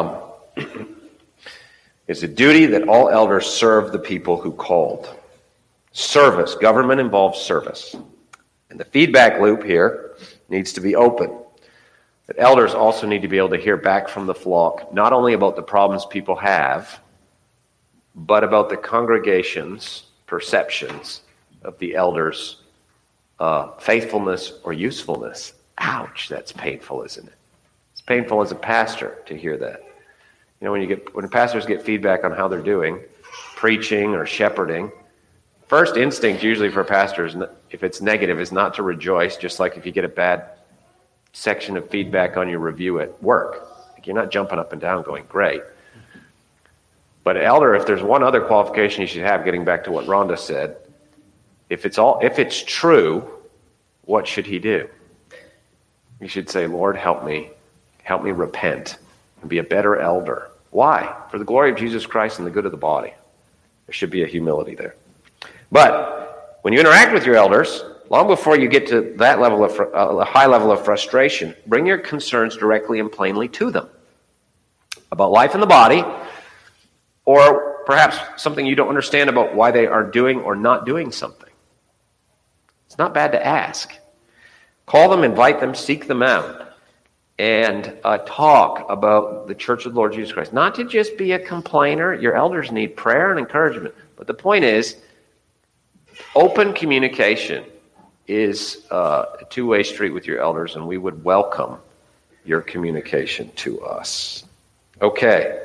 it's a duty that all elders serve the people who called. Service. Government involves service. And the feedback loop here needs to be open. But elders also need to be able to hear back from the flock, not only about the problems people have, but about the congregation's perceptions of the elders' faithfulness or usefulness. Ouch, that's painful, isn't it? It's painful as a pastor to hear that. You know, when pastors get feedback on how they're doing, preaching or shepherding, first instinct usually for pastors, if it's negative, is not to rejoice, just like if you get a bad section of feedback on your review at work. Like, you're not jumping up and down going, great. But elder, if there's one other qualification you should have, getting back to what Rhonda said, if it's true, what should he do? You should say, Lord, help me repent and be a better elder. Why? For the glory of Jesus Christ and the good of the body. There should be a humility there. But when you interact with your elders, long before you get to that level of a high level of frustration, bring your concerns directly and plainly to them about life in the body, or perhaps something you don't understand about why they are doing or not doing something. It's not bad to ask. Call them, invite them, seek them out, and talk about the Church of the Lord Jesus Christ. Not to just be a complainer. Your elders need prayer and encouragement. But the point is, open communication is a two-way street with your elders, and we would welcome your communication to us. Okay.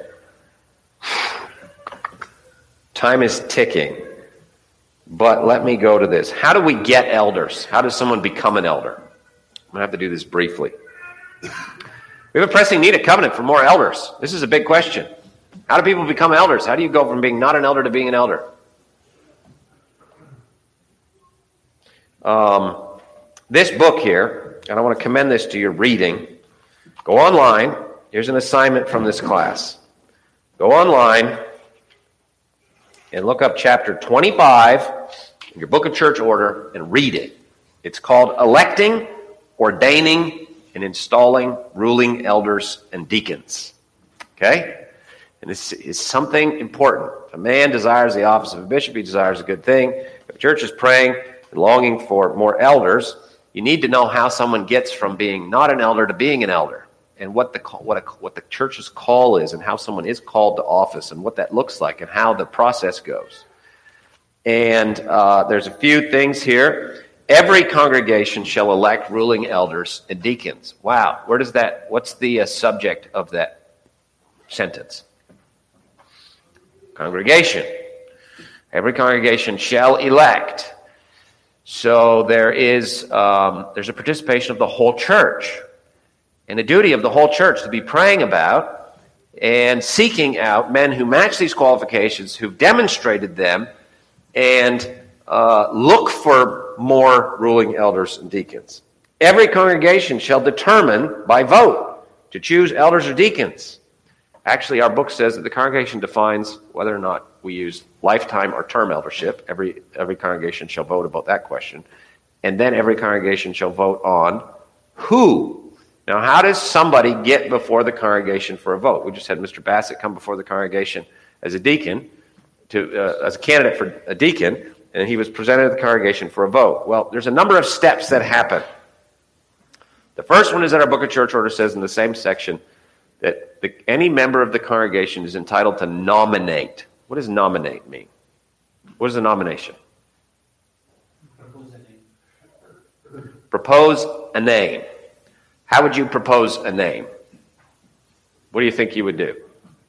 Time is ticking. But let me go to this. How do we get elders? How does someone become an elder? I'm going to have to do this briefly. We have a pressing need at Covenant for more elders. This is a big question. How do people become elders? How do you go from being not an elder to being an elder? This book here, and I want to commend this to your reading. Go online. Here's an assignment from this class. Go online and look up chapter 25 in your book of church order and read it. It's called Electing, Ordaining, and Installing Ruling Elders and Deacons. Okay? And this is something important. If a man desires the office of a bishop, he desires a good thing. If a church is praying and longing for more elders, you need to know how someone gets from being not an elder to being an elder, and what the church's call is, and how someone is called to office, and what that looks like, and how the process goes. And there's a few things here. Every congregation shall elect ruling elders and deacons. Wow, what's the subject of that sentence? Congregation. Every congregation shall elect. So there's a participation of the whole church, and a duty of the whole church to be praying about and seeking out men who match these qualifications, who've demonstrated them, and look for more ruling elders and deacons. Every congregation shall determine by vote to choose elders or deacons. Actually, our book says that the congregation defines whether or not we use lifetime or term eldership. Every congregation shall vote about that question. And then every congregation shall vote on who. Now, how does somebody get before the congregation for a vote? We just had Mr. Bassett come before the congregation as a deacon, as a candidate for a deacon, and he was presented to the congregation for a vote. Well, there's a number of steps that happen. The first one is that our book of church order says in the same section that any member of the congregation is entitled to nominate. What does nominate mean? What is a nomination? Propose a name. How would you propose a name? What do you think you would do?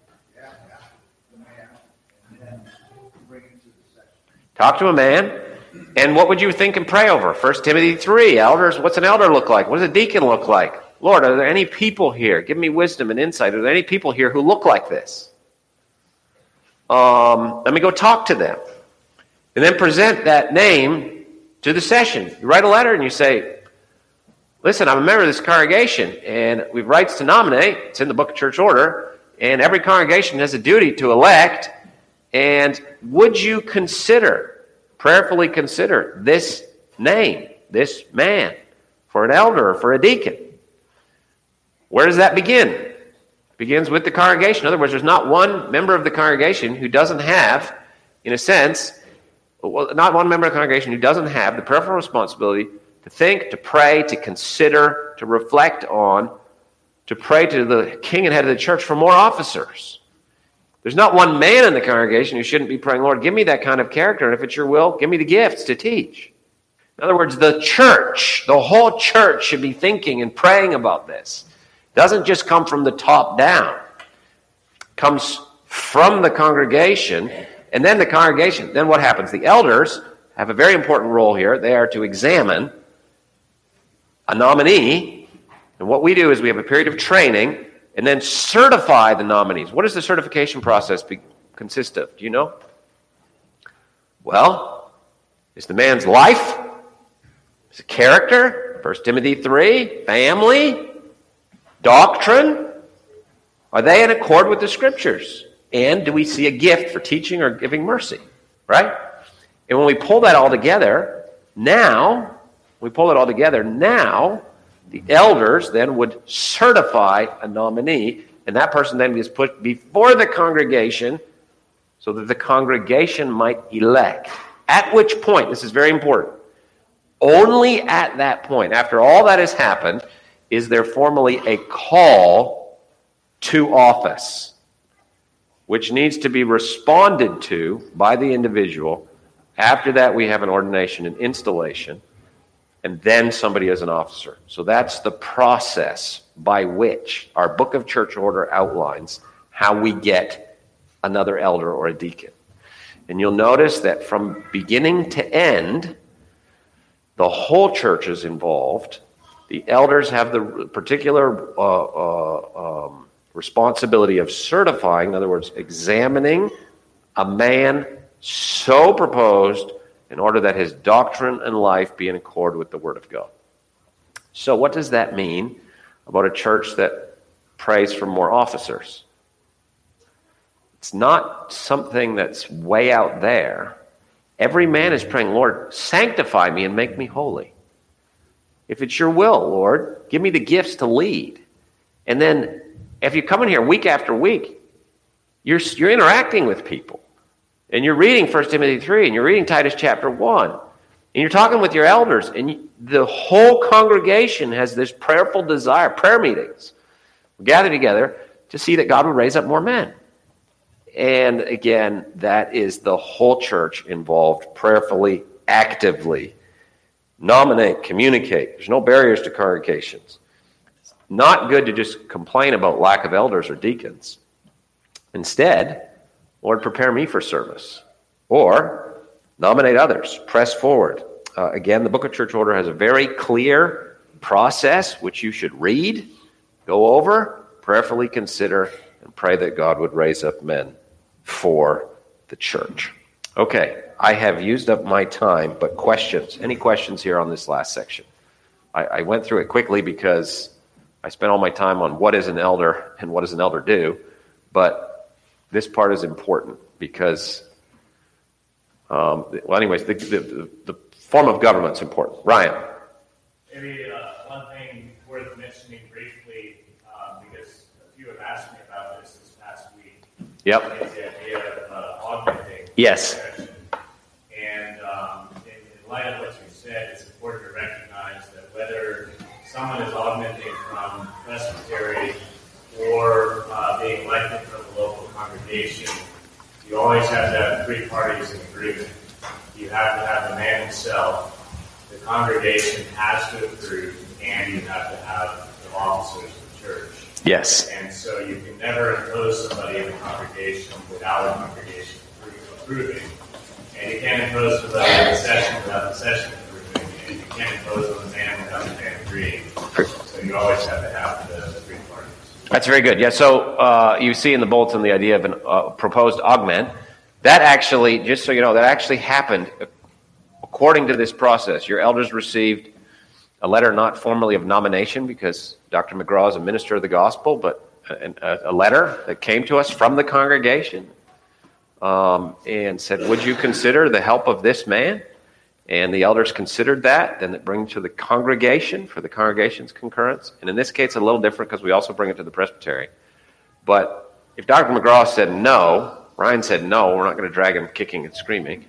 Talk to a man, and what would you think and pray over? 1 Timothy 3, elders, what's an elder look like? What does a deacon look like? Lord, are there any people here? Give me wisdom and insight. Are there any people here who look like this? Let me go talk to them. And then present that name to the session. You write a letter and you say, listen, I'm a member of this congregation, and we have rights to nominate. It's in the book of church order, and every congregation has a duty to elect. And would you prayerfully consider this name, this man, for an elder or for a deacon? Where does that begin? It begins with the congregation. In other words, there's not one member of the congregation who doesn't have, in a sense, not one member of the congregation who doesn't have the prayerful responsibility to think, to pray, to consider, to reflect on, to pray to the king and head of the church for more officers. There's not one man in the congregation who shouldn't be praying, Lord, give me that kind of character, and if it's your will, give me the gifts to teach. In other words, the church, the whole church should be thinking and praying about this. It doesn't just come from the top down. It comes from the congregation, and then the congregation. Then what happens? The elders have a very important role here. They are to examine a nominee, and what we do is we have a period of training and then certify the nominees. What does the certification process consist of? Do you know? Well, is the man's life, his character, 1 Timothy 3, family, doctrine, are they in accord with the Scriptures? And do we see a gift for teaching or giving mercy? Right? And when we pull that all together, now, the elders then would certify a nominee, and that person then is put before the congregation so that the congregation might elect. At which point, this is very important, only at that point, after all that has happened, is there formally a call to office, which needs to be responded to by the individual. After that, we have an ordination and installation, and then somebody as an officer. So that's the process by which our Book of Church Order outlines how we get another elder or a deacon. And you'll notice that from beginning to end, the whole church is involved. The elders have the particular responsibility of certifying, in other words, examining a man so proposed in order that his doctrine and life be in accord with the Word of God. So what does that mean about a church that prays for more officers? It's not something that's way out there. Every man is praying, Lord, sanctify me and make me holy. If it's your will, Lord, give me the gifts to lead. And then if you come in here week after week, you're interacting with people. And you're reading 1 Timothy 3, and you're reading Titus chapter 1. And you're talking with your elders, and the whole congregation has this prayerful desire, prayer meetings. We gather together to see that God would raise up more men. And again, that is the whole church involved prayerfully, actively. Nominate, communicate. There's no barriers to congregations. It's not good to just complain about lack of elders or deacons. Instead, Lord, prepare me for service. Or nominate others. Press forward. Again, the Book of Church Order has a very clear process which you should read, go over, prayerfully consider, and pray that God would raise up men for the church. Okay, I have used up my time, but questions? Any questions here on this last section? I went through it quickly because I spent all my time on what is an elder and what does an elder do, but this part is important because, the form of government is important. Ryan? Maybe one thing worth mentioning briefly, because a few have asked me about this past week. Yep. Is the idea of augmenting. Yes. And in light of what you said, it's important to recognize that whether someone is augmenting from presbytery or being elected from the local congregation, you always have to have three parties in agreement. You have to have the man himself, the congregation has to approve, and you have to have the officers of the church. Yes. And so you can never impose somebody in the congregation without a congregation approving. And you can't impose somebody in the session without the session approving. And you can't impose on the man without the man agreeing. So you always have to have the three parties. That's very good. Yeah, so you see in the bulletin the idea of a proposed augment. That actually, just so you know, that actually happened according to this process. Your elders received a letter not formally of nomination because Dr. McGraw is a minister of the gospel, but a letter that came to us from the congregation and said, would you consider the help of this man? And the elders considered that. Then it brings to the congregation for the congregation's concurrence. And in this case, it's a little different because we also bring it to the presbytery. But if Dr. McGraw said no, Ryan said no, we're not going to drag him kicking and screaming.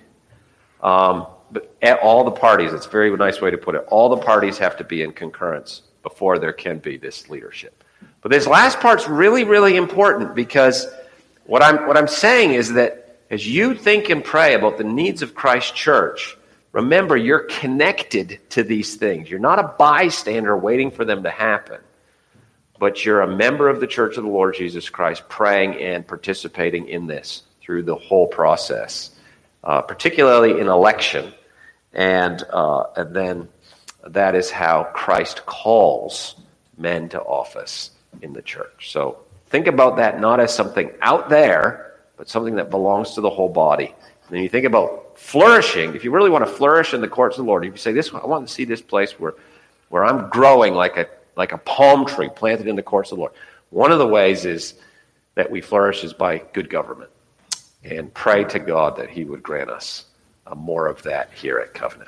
But all the parties, it's a very nice way to put it, all the parties have to be in concurrence before there can be this leadership. But this last part's really, really important because what I'm saying is that as you think and pray about the needs of Christ's church, remember you're connected to these things. You're not a bystander waiting for them to happen, but you're a member of the Church of the Lord Jesus Christ praying and participating in this through the whole process, particularly in election. And then that is how Christ calls men to office in the church. So think about that not as something out there, but something that belongs to the whole body. And then you think about flourishing. If you really want to flourish in the courts of the Lord, if you say, I want to see this place where I'm growing like a palm tree planted in the courts of the Lord. One of the ways is that we flourish is by good government. And pray to God that he would grant us more of that here at Covenant.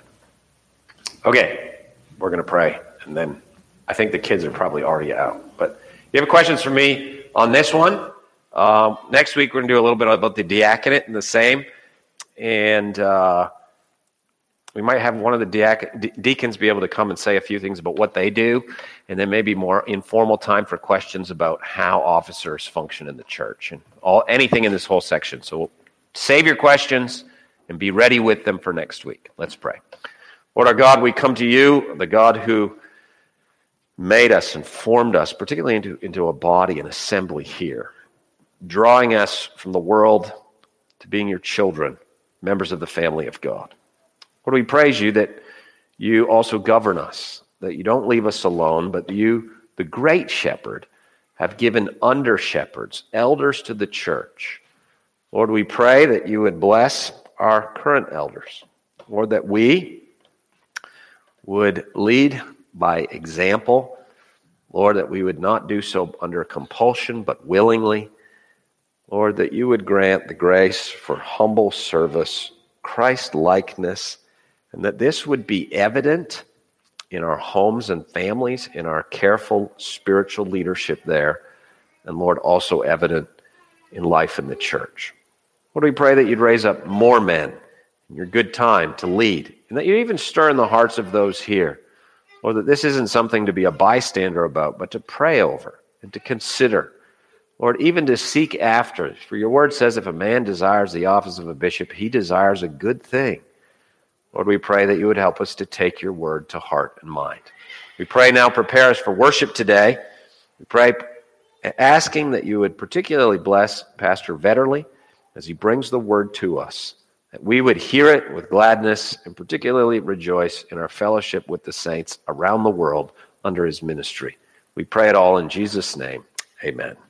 Okay, we're going to pray. And then I think the kids are probably already out. But if you have questions for me on this one, Next week, we're going to do a little bit about the diaconate and the same. And we might have one of the deacons be able to come and say a few things about what they do, and then maybe more informal time for questions about how officers function in the church and anything in this whole section. So save your questions and be ready with them for next week. Let's pray. Lord our God, we come to you, the God who made us and formed us, particularly into a body, an assembly here, drawing us from the world to being your children, members of the family of God. Lord, we praise you that you also govern us, that you don't leave us alone, but you, the great shepherd, have given under-shepherds, elders to the church. Lord, we pray that you would bless our current elders. Lord, that we would lead by example. Lord, that we would not do so under compulsion, but willingly. Lord, that you would grant the grace for humble service, Christ-likeness, and that this would be evident in our homes and families, in our careful spiritual leadership there, and Lord, also evident in life in the church. Lord, we pray that you'd raise up more men in your good time to lead, and that you even stir in the hearts of those here, Lord, that this isn't something to be a bystander about, but to pray over and to consider. Lord, even to seek after. For your word says, if a man desires the office of a bishop, he desires a good thing. Lord, we pray that you would help us to take your word to heart and mind. We pray now, prepare us for worship today. We pray, asking that you would particularly bless Pastor Vetterly as he brings the word to us, that we would hear it with gladness and particularly rejoice in our fellowship with the saints around the world under his ministry. We pray it all in Jesus' name. Amen.